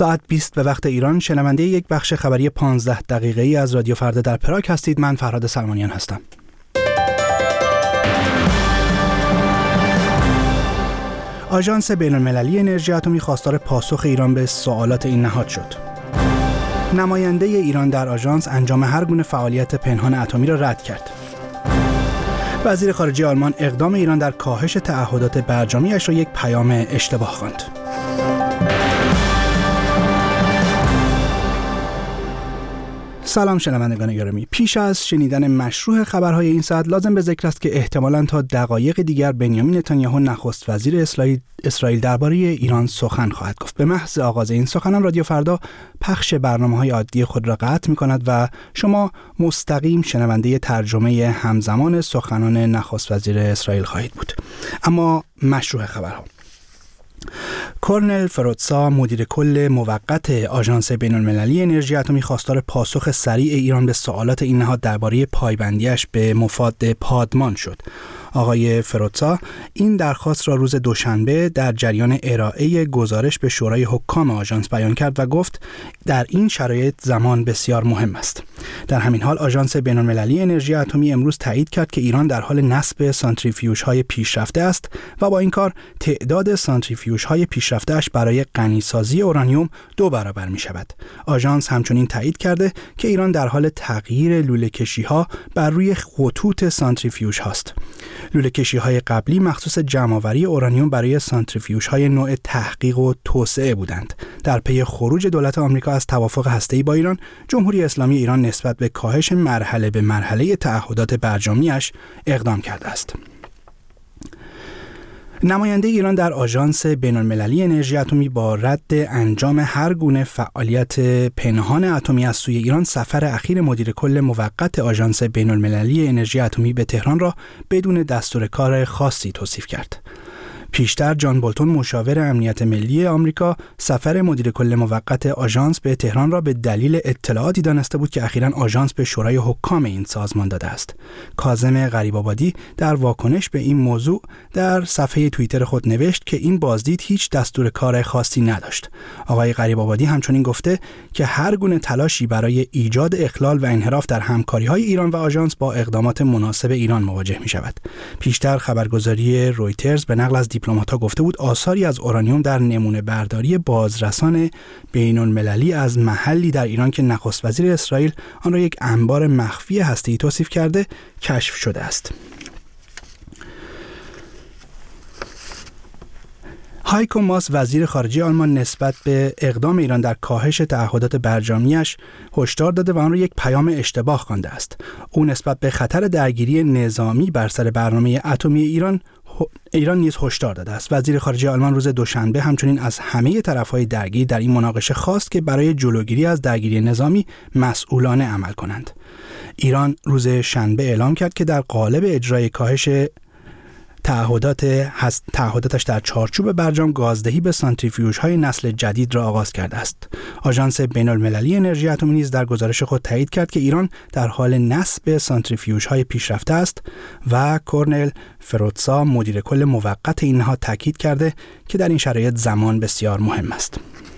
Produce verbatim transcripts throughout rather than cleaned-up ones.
ساعت بیست به وقت ایران شنونده یک بخش خبری پانزده دقیقه‌ای از رادیو فردا در پراگ هستید. من فرهاد سلمانیان هستم. آژانس بین‌المللی انرژی اتمی خواستار پاسخ ایران به سوالات این نهاد شد. نماینده ایران در آژانس انجام هر گونه فعالیت پنهان اتمی را رد کرد. وزیر خارجه آلمان اقدام ایران در کاهش تعهدات برجامی‌اش را یک پیام اشتباه خواند. سلام شنوندگان گرامی. پیش از شنیدن مشروع خبرهای این ساعت لازم به ذکر است که احتمالاً تا دقایق دیگر بنیامین نتانیاهو نخست وزیر اسرائیل اسرائیل درباره ایران سخن خواهد گفت. به محض آغاز این سخنان رادیو فردا پخش برنامه‌های عادی خود را قطع می‌کند و شما مستقیم شنونده ترجمه همزمان سخنان نخست وزیر اسرائیل خواهید بود. اما مشروع خبرها: کورنل فروتسا، مدیر کل موقت آژانس بین‌المللی انرژی اتمی، خواستار پاسخ سریع ایران به سوالات این نهاد درباره پایبندیش به مفاد پادمان شد. آقای فروتسا این درخواست را روز دوشنبه در جریان ارائه گزارش به شورای حکام آژانس بیان کرد و گفت در این شرایط زمان بسیار مهم است. در همین حال آژانس بین‌المللی انرژی اتمی امروز تایید کرد که ایران در حال نصب سانتریفیوژهای پیشرفته است و با این کار تعداد سانتریفیوژهای پیشرفته‌اش برای غنیسازی اورانیوم دو برابر می شود. آژانس همچنین تایید کرده که ایران در حال تغییر لوله‌کشی‌ها بر روی خطوط سانتریفیوژ هاست. لوله‌کشی‌های قبلی مخصوص جمع‌آوری اورانیوم برای سانتریفیوژهای نوع تحقیق و توسعه بودند. در پی خروج دولت آمریکا از توافق هسته‌ای با ایران، جمهوری اسلامی ایران نسبت به کاهش مرحله به مرحله تعهدات برجامی‌اش اقدام کرده است. نماینده ایران در آژانس بین‌المللی انرژی اتمی با رد انجام هر گونه فعالیت پنهان اتمی از سوی ایران، سفر اخیر مدیر کل موقت آژانس بین‌المللی انرژی اتمی به تهران را بدون دستور کار خاصی توصیف کرد. پیشتر جان بولتون، مشاور امنیت ملی آمریکا، سفر مدیر کل موقت آژانس به تهران را به دلیل اطلاعاتی دانسته بود که اخیراً آژانس به شورای حکام این سازمان داده است. کاظم غریب‌آبادی در واکنش به این موضوع در صفحه توییتر خود نوشت که این بازدید هیچ دستور کار خاصی نداشت. آقای غریب‌آبادی همچنین گفته که هر گونه تلاشی برای ایجاد اخلال و انحراف در همکاری‌های ایران و آژانس با اقدامات مناسب ایران مواجه می‌شود. پیشتر خبرگزاری رویترز به نقل از دیپلمات‌ها گفته بود آثاری از اورانیوم در نمونه برداری بازرسان بین‌المللی از محلی در ایران که نخست وزیر اسرائیل آن را یک انبار مخفی هسته‌ای توصیف کرده کشف شده است. هایکو ماس، وزیر خارجه آلمان، نسبت به اقدام ایران در کاهش تعهدات برجامی‌اش هشدار داده و آن را یک پیام اشتباه خوانده است. او نسبت به خطر درگیری نظامی بر سر برنامه اتمی ایران ایران نیز هشدار داده است. وزیر خارجه آلمان روز دوشنبه همچنین از همه طرف‌های درگیر در این مناقشه خواست که برای جلوگیری از درگیری نظامی مسئولانه عمل کنند. ایران روز شنبه اعلام کرد که در قالب اجرای کاهش تعهدات هست تعهداتش در چارچوب برجام، گازدهی به سانتریفیوژهای نسل جدید را آغاز کرده است. آژانس بین‌المللی انرژی اتمی نیز در گزارش خود تایید کرد که ایران در حال نصب سانتریفیوژهای پیشرفته است و کورنل فروتسا، مدیر کل موقت این نهاد، تاکید کرده که در این شرایط زمان بسیار مهم است.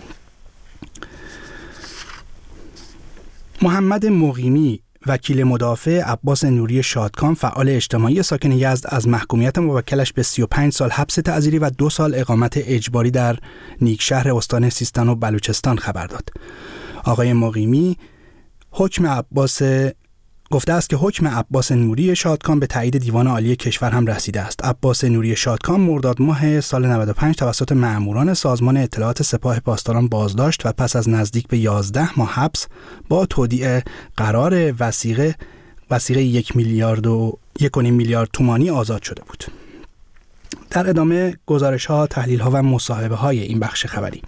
محمد مقیمی، وکیل مدافع عباس نوری شادکام، فعال اجتماعی ساکن یزد، از محکومیت موکلش به سی و پنج سال حبس تعزیری و دو سال اقامت اجباری در نیکشهر استان سیستان و بلوچستان خبر داد. آقای مقیمی حکم عباس گفته است که حکم عباس نوری شادکام به تایید دیوان عالی کشور هم رسیده است. عباس نوری شادکام مرداد ماه سال نود و پنج توسط مأموران سازمان اطلاعات سپاه پاسداران بازداشت و پس از نزدیک به یازده ماه حبس با تودیع قرار وثیقه وثیقه یک میلیارد و یک و نیم میلیارد تومانی آزاد شده بود. در ادامه گزارش‌ها، تحلیل‌ها و مصاحبه‌های این بخش خبری: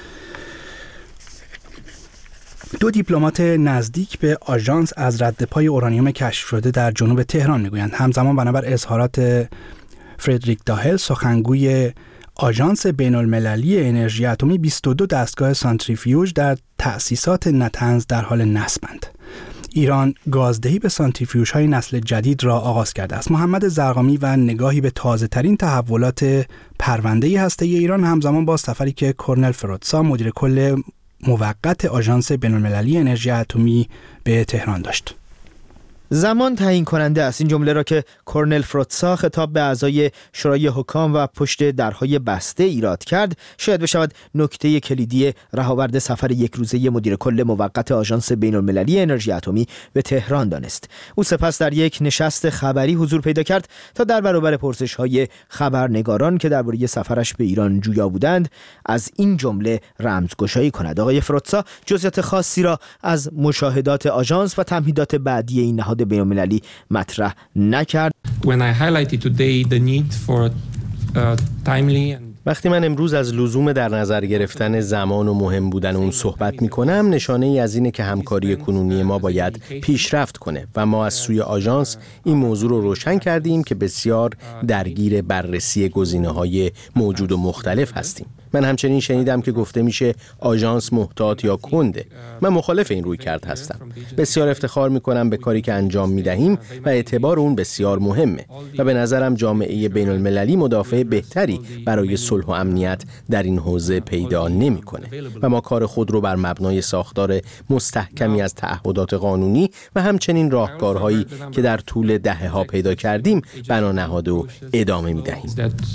دو دیپلمات نزدیک به آژانس از رد پای اورانیوم کشف شده در جنوب تهران میگویند. همزمان بنابر اظهارات فردریک داهل، سخنگوی آژانس بین‌المللی انرژی اتمی، بیست و دو دستگاه سانتریفیوژ در تأسیسات نتنز در حال نصبند. ایران گازدهی به سانتریفیوژهای نسل جدید را آغاز کرده است. محمد زرقامی و نگاهی به تازه ترین تحولات پرونده هسته‌ای ایران همزمان با سفری که کورنل فروتسا، مدیر کل موقت آژانس بین‌المللی انرژی اتمی به تهران داشت. زمان تعیین کننده است. این جمله را که کورنل فروتسا خطاب به اعضای شورای حکام و پشت درهای بسته ایراد کرد، شاید بشود نکته کلیدی رهاورد سفر یک روزه مدیر کل موقت آژانس بین‌المللی انرژی اتمی به تهران دانست. او سپس در یک نشست خبری حضور پیدا کرد تا در برابر پرسش‌های خبرنگاران که درباره سفرش به ایران جویا بودند، از این جمله رمزگشایی کند. آقای فروتسا جزئیات خاصی را از مشاهدات آژانس و تمهیدات بعدی این نهاد بین‌المللی مطرح نکرد. When I highlighted today the need for uh, timely and وقتی من امروز از لزوم در نظر گرفتن زمان و مهم بودن اون صحبت می کنم، نشانه ای از اینه که همکاری کنونی ما باید پیشرفت کنه و ما از سوی آژانس این موضوع رو روشن کردیم که بسیار درگیر بررسی گزینه‌های موجود و مختلف هستیم. من همچنین شنیدم که گفته میشه آژانس محتاط یا کنده. من مخالف این رویکرد هستم. بسیار افتخار میکنم به کاری که انجام میدهیم و اعتبار اون بسیار مهمه و به نظرم جامعه بین‌المللی مدافع بهتری برای صلح و امنیت در این حوزه پیدا نمیکنه و ما کار خود رو بر مبنای ساختار مستحکمی از تعهدات قانونی و همچنین راهکارهایی که در طول دهه‌ها پیدا کردیم بنا نهاده و ادامه میدهیم.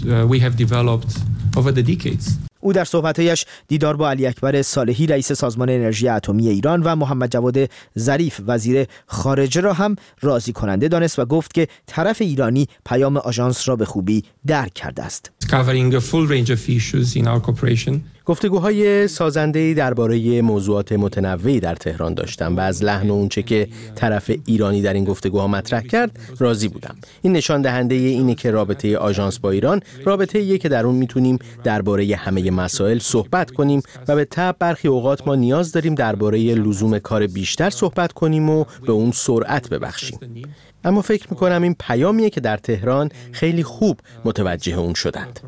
او در صحبت‌هایش دیدار با علی اکبر صالحی رئیس سازمان انرژی اتمی ایران و محمد جواد ظریف وزیر خارجه را هم راضی کننده دانست و گفت که طرف ایرانی پیام آژانس را به خوبی درک کرده است. گفتگوهای سازنده‌ای درباره موضوعات متنوعی در تهران داشتم و از لحن اونچه که طرف ایرانی در این گفتگوها مطرح کرد راضی بودم. این نشان دهنده اینه که رابطه آژانس با ایران رابطه‌ایه که در اون میتونیم درباره همه مسائل صحبت کنیم و به طبع برخی اوقات ما نیاز داریم درباره لزوم کار بیشتر صحبت کنیم و به اون سرعت ببخشیم. اما فکر میکنم این پیامیه که در تهران خیلی خوب متوجه اون شدند.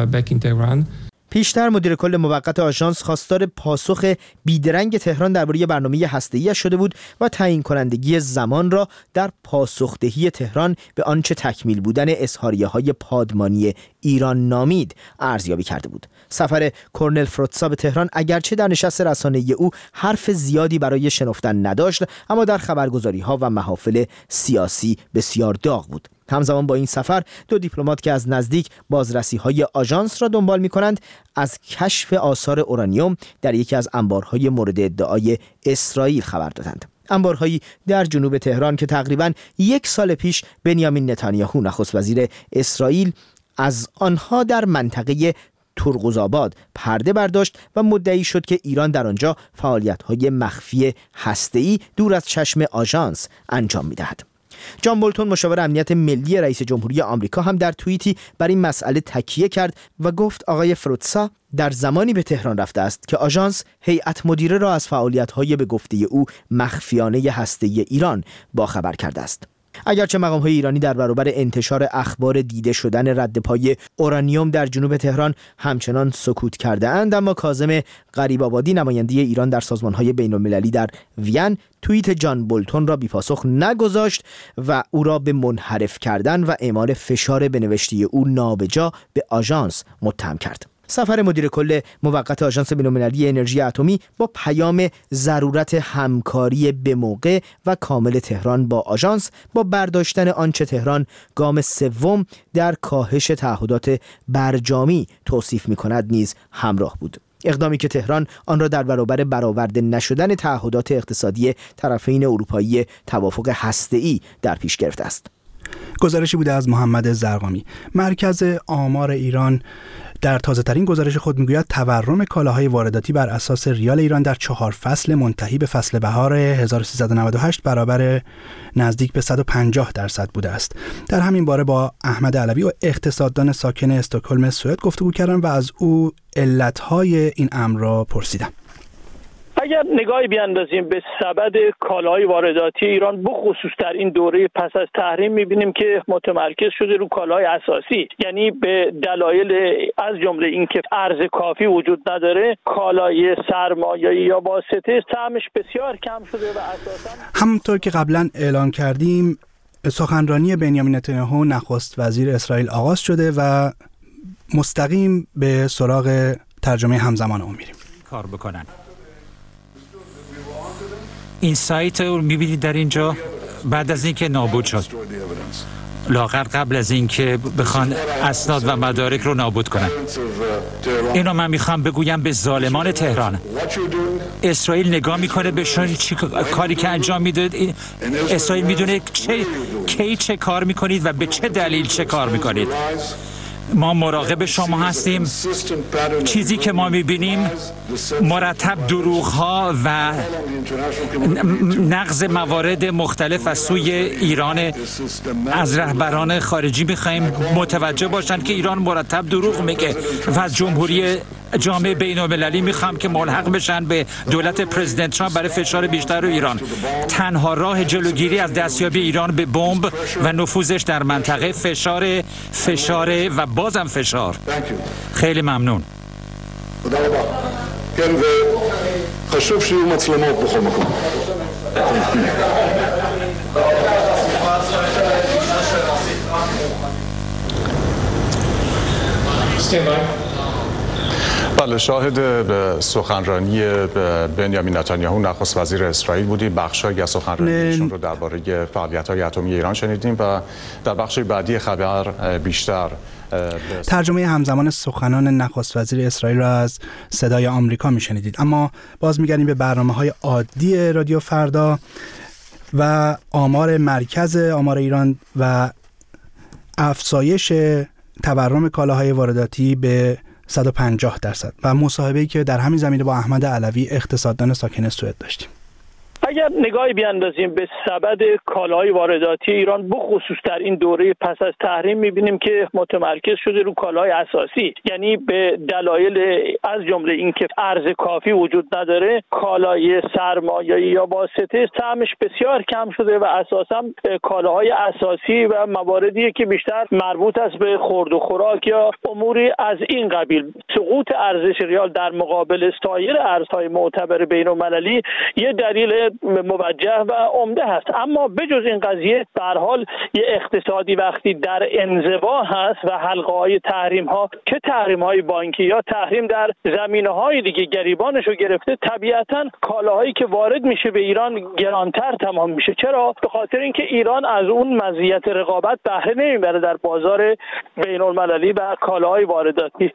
پیشتر مدیر کل موقت آژانس خواستار پاسخ بیدرنگ تهران درباره برنامه هسته‌ای‌اش شده بود و تعیین کنندگی زمان را در پاسخدهی تهران به آنچه تکمیل بودن اظهاریه‌های پادمانی ایران نامید ارزیابی کرده بود. سفر کورنل فروتسا به تهران اگرچه در نشست رسانه‌ای او حرف زیادی برای شنفتن نداشت، اما در خبرگزاری‌ها و محافل سیاسی بسیار داغ بود. همزمان با این سفر دو دیپلمات که از نزدیک بازرسی‌های آژانس را دنبال می‌کنند از کشف آثار اورانیوم در یکی از انبارهای مورد ادعای اسرائیل خبر دادند. انبارهایی در جنوب تهران که تقریباً یک سال پیش بنیامین نتانیاهو نخست وزیر اسرائیل از آنها در منطقه ترقزآباد پرده برداشت و مدعی شد که ایران در آنجا فعالیت‌های مخفی هسته‌ای دور از چشم آژانس انجام می‌دهد. جان بولتون مشاور امنیت ملی رئیس جمهوری آمریکا هم در توییتی بر این مسئله تکیه کرد و گفت آقای فروتسا در زمانی به تهران رفته است که آژانس هیئت مدیره را از فعالیت‌های به گفته او مخفیانه هسته‌ای ایران باخبر کرده است. اگرچه مقام‌های ایرانی در برابر انتشار اخبار دیده شدن رد پای اورانیوم در جنوب تهران همچنان سکوت کرده اند، اما کاظم غریب‌آبادی نماینده ایران در سازمان‌های بین‌المللی در وین توییت جان بولتون را بی‌پاسخ نگذاشت و او را به منحرف کردن و اعمال فشار به نوشته او نابجا به آژانس متهم کرد. سفر مدیر کل موقت آژانس بین‌المللی انرژی اتمی با پیام ضرورت همکاری به موقع و کامل تهران با آژانس با برداشتن آنچه تهران گام سوم در کاهش تعهدات برجامی توصیف می‌کند نیز همراه بود. اقدامی که تهران آن را در برابر برآورده نشدن تعهدات اقتصادی طرفین اروپایی توافق هسته‌ای در پیش گرفته است. گزارشی بوده از محمد زرقامی. مرکز آمار ایران در تازه‌ترین گزارش خود میگوید تورم کالاهای وارداتی بر اساس ریال ایران در چهار فصل منتهی به فصل بهار هزار و سیصد و نود و هشت برابر نزدیک به صد و پنجاه درصد بوده است. در همین باره با احمد علوی و اقتصاددان ساکن استکهلم سوئد گفتگو کردم و از او علت‌های این امر را پرسیدم. اگر نگاهی بیاندازیم به سبد کالاهای وارداتی ایران بخصوص در این دوره پس از تحریم می‌بینیم که متمرکز شده رو کالاهای اساسی، یعنی به دلایل از جمله اینکه ارز کافی وجود نداره کالای سرمایه‌ای یا واسطه سهمش بسیار کم شده و اساساً همونطور که قبلا اعلان کردیم سخنرانی بنیامین نتانیاهو نخست وزیر اسرائیل آغاز شده و مستقیم به سراغ ترجمه همزمان اون میریم. کار بکنن. این سایت رو می‌بینید در اینجا بعد از اینکه نابود شد، لااقل قبل از اینکه بخوان اسناد و مدارک رو نابود کنن. اینو من میخوام بگویم به ظالمان تهران. اسرائیل نگاه میکنه به شما چی کاری که انجام میدید. اسرائیل میدونه چه کی چه کار میکنید و به چه دلیل چه کار میکنید. ما مراقب شما هستیم. چیزی که ما میبینیم مرتب دروغ‌ها و نقض موارد مختلف از سوی ایران. از رهبران خارجی میخوایم متوجه باشند که ایران مرتب دروغ میگه و از جمهوری جامعه بین‌المللی میخوام که ملحق بشن به دولت پرزیدنت ترامپ برای فشار بیشتر رو ایران. تنها راه جلوگیری از دستیابی ایران به بمب و نفوذش در منطقه فشار فشار و بازم فشار. خیلی ممنون. خشوف شي ومتصلمات بخور مكم بله، شاهد به سخنرانی بنیامین نتانیاهو نخست وزیر اسرائیل بودیم. بخشایی از سخنرانیشون رو درباره فعالیت‌های اتمی ایران شنیدیم و در بخش بعدی خبر بیشتر ترجمه همزمان سخنان نخست وزیر اسرائیل را از صدای آمریکا میشنیدید. اما باز میگردیم به برنامه‌های عادی رادیو فردا و آمار مرکز آمار ایران و افزایش تورم کالاهای وارداتی به صد و پنجاه درصد و مصاحبه‌ای که در همین زمینه با احمد علوی اقتصاددان ساکن سوئد داشتیم. اگر نگاهی بیاندازیم به سبد کالاهای وارداتی ایران بخصوص در این دوره پس از تحریم می‌بینیم که متمرکز شده رو کالاهای اساسی، یعنی به دلایل از جمله اینکه ارز کافی وجود نداره کالای سرمایه‌ای یا واسطه سهمش بسیار کم شده و اساساً کالاهای اساسی و مواردی که بیشتر مربوط است به خورد و خوراک یا اموری از این قبیل. سقوط ارزش ریال در مقابل سایر ارزهای معتبر بین‌المللی یه دلیل موجه و عمده هست. اما بجز این قضیه به هر حال یه اقتصادی وقتی در انزوا هست و حلقه‌های تحریم ها که تحریم های بانکی یا تحریم در زمینه‌های دیگه گریبانشو گرفته، طبیعتاً کالاهایی که وارد میشه به ایران گرانتر تمام میشه. چرا؟ به خاطر اینکه ایران از اون مزیت رقابت بهره نمیبره در بازار بین‌المللی و کالاهای وارداتی.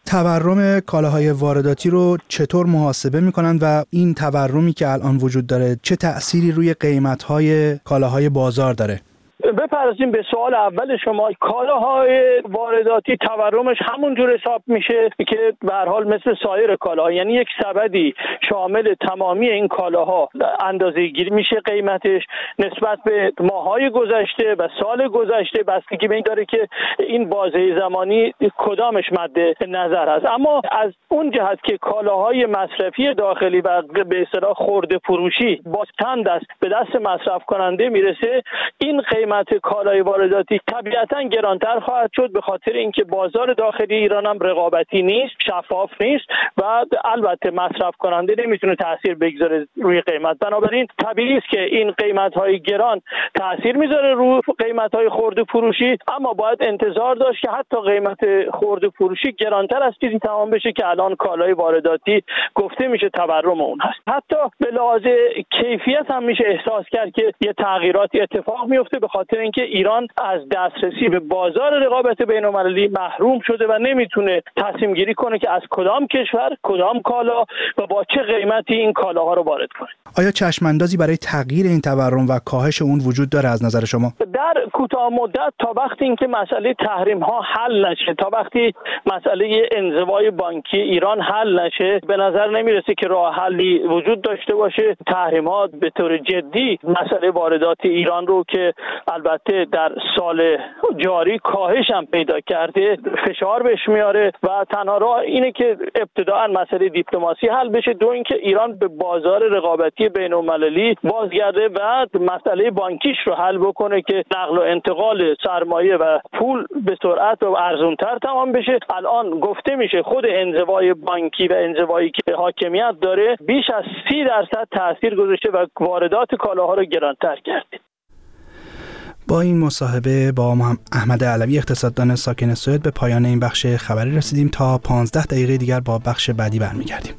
تورم کالاهای وارداتی رو چطور محاسبه میکنن و این تورمی که الان وجود داره چه تأثیری روی قیمت‌های کالاهای بازار داره؟ بپردازیم به سوال اول شما. کالاهای وارداتی تورمش همون جور حساب میشه که به هر حال مثل سایر کالاها، یعنی یک سبدی شامل تمامی این کالاها اندازه‌گیری میشه قیمتش نسبت به ماه‌های گذشته و سال گذشته، بستگی به این داره که این بازه زمانی کدامش مد نظر هست. اما از اون جهت که کالاهای مصرفی داخلی و به اصطلاح خرده فروشی با چند دست به دست مصرف کننده میرسه، این قیمت کالای وارداتی طبیعتاً گرانتر خواهد شد، به خاطر اینکه بازار داخلی ایران هم رقابتی نیست، شفاف نیست و البته مصرف کننده نمیتونه تاثیر بگذاره روی قیمت. بنابراین طبیعی است که این قیمت‌های گران تاثیر میذاره روی قیمت‌های خرده فروشی، اما باید انتظار داشت که حتی قیمت خرده فروشی گرانتر از چیزی تمام بشه که الان کالای وارداتی گفته میشه تورم اون هست. حتی به لحاظ کیفیت هم میشه احساس کرد که یه تغییراتی اتفاق میفته، به خاطر اینکه ایران از دسترسی به بازار رقابت بین‌المللی محروم شده و نمیتونه تصمیم گیری کنه که از کدام کشور کدام کالا و با چه قیمتی این کالاها رو وارد کنه. آیا چشم‌اندازی برای تغییر این تورم و کاهش اون وجود داره از نظر شما؟ در کوتاه مدت تا وقتی اینکه مسئله تحریم ها حل نشه، تا وقتی مسئله انزوای بانکی ایران حل نشه، به نظر نمیرسه که راه حلی وجود داشته باشه. تحریم ها به طور جدی مسئله واردات ایران رو که البته در سال جاری کاهش هم پیدا کرده فشار بهش میاره و تنها راه اینه که ابتداء مسئله دیپلماسی حل بشه، دو اینکه ایران به بازار رقابتی بین‌المللی بازگرده و مسئله بانکیش رو حل بکنه که نقل و انتقال سرمایه و پول به سرعت و ارزان‌تر تمام بشه. الان گفته میشه خود انزوای بانکی و انزوایی که حاکمیت داره بیش از سی درصد تاثیر گذاشته و واردات کالاها رو گرانتر کرده. با این مصاحبه با احمد علوی اقتصاددان ساکن سوئد به پایان این بخش خبری رسیدیم. تا پانزده دقیقه دیگر با بخش بعدی برمیگردیم.